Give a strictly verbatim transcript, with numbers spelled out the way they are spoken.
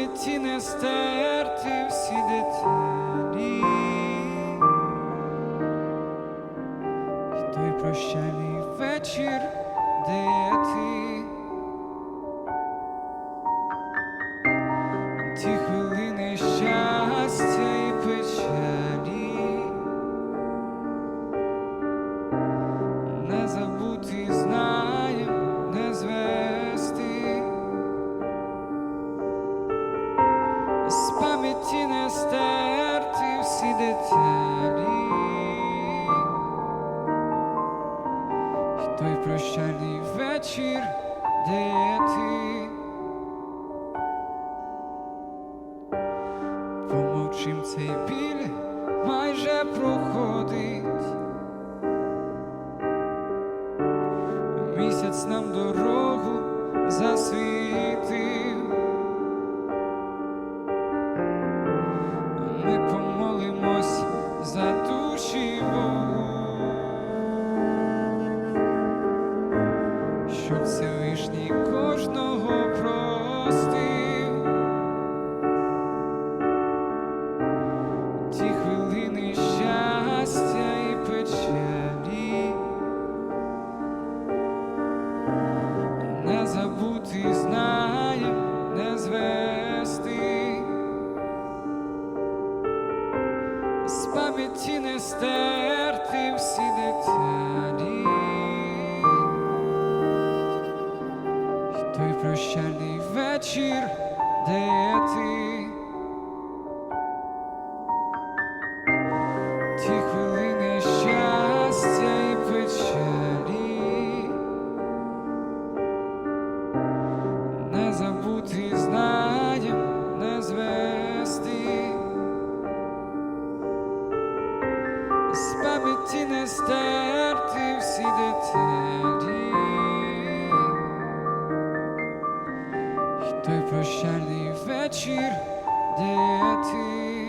пам'яті не стерти всі деталі, і той прощальний вечір, де ти, ті хвилини щастя і печалі, не забути знаєм, не звести, з пам'яті не стерти всі деталі, і той прощальний вечір, де ти. Помовчим, цей біль майже проходить, місяць нам дорогу засвітив, ми помолимось за душі Богу, щоб Всевишній кожного простив. Ті хвилини щастя і печалі, не забути знаєм, не звести, з пам'яті не стерти всі деталі, і той прощальний вечір, де ти. Ті хвилини щастя і печалі, не забути знаєм, не звести, з пам'яті не стерти всі деталі, і той прощальний вечір, де ти.